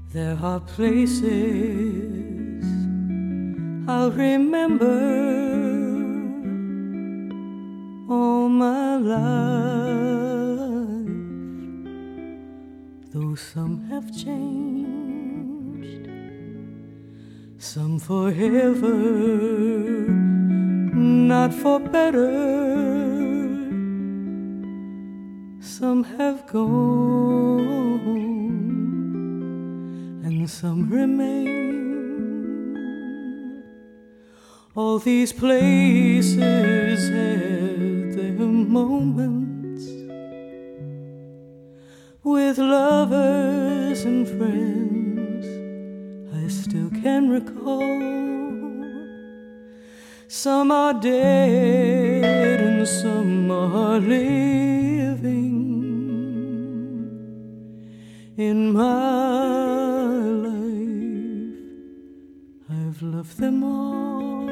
There are places I'll remember all my life, though some have changed, some forever, not for better. Some have gone and some remain. All these places had their moments with lovers and friends I still can recall. Some are dead and some are living. In my life, I've loved them all.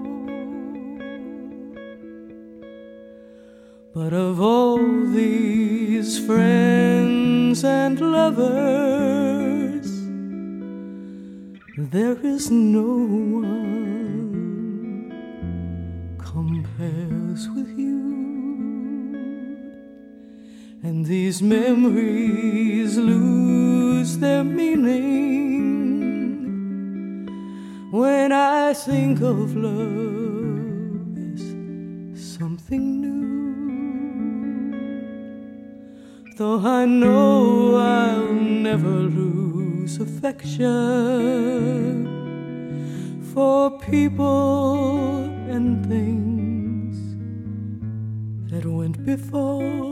But of all these friends and lovers, there is no one compares with you. And these memories lose their meaning when I think of love as something new. Though I know I'll never lose affection for people and things that went before,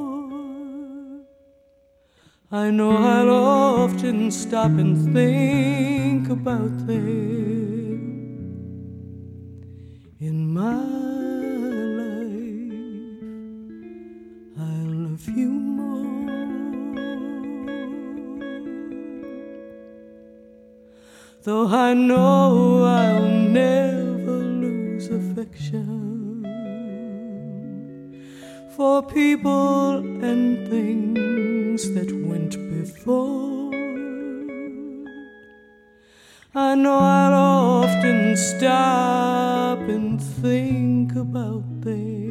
I know I'll often stop and think about them. In my life, I love you more. Though I know I'll never lose affection for people and things that went before, I know I'll often stop and think about them.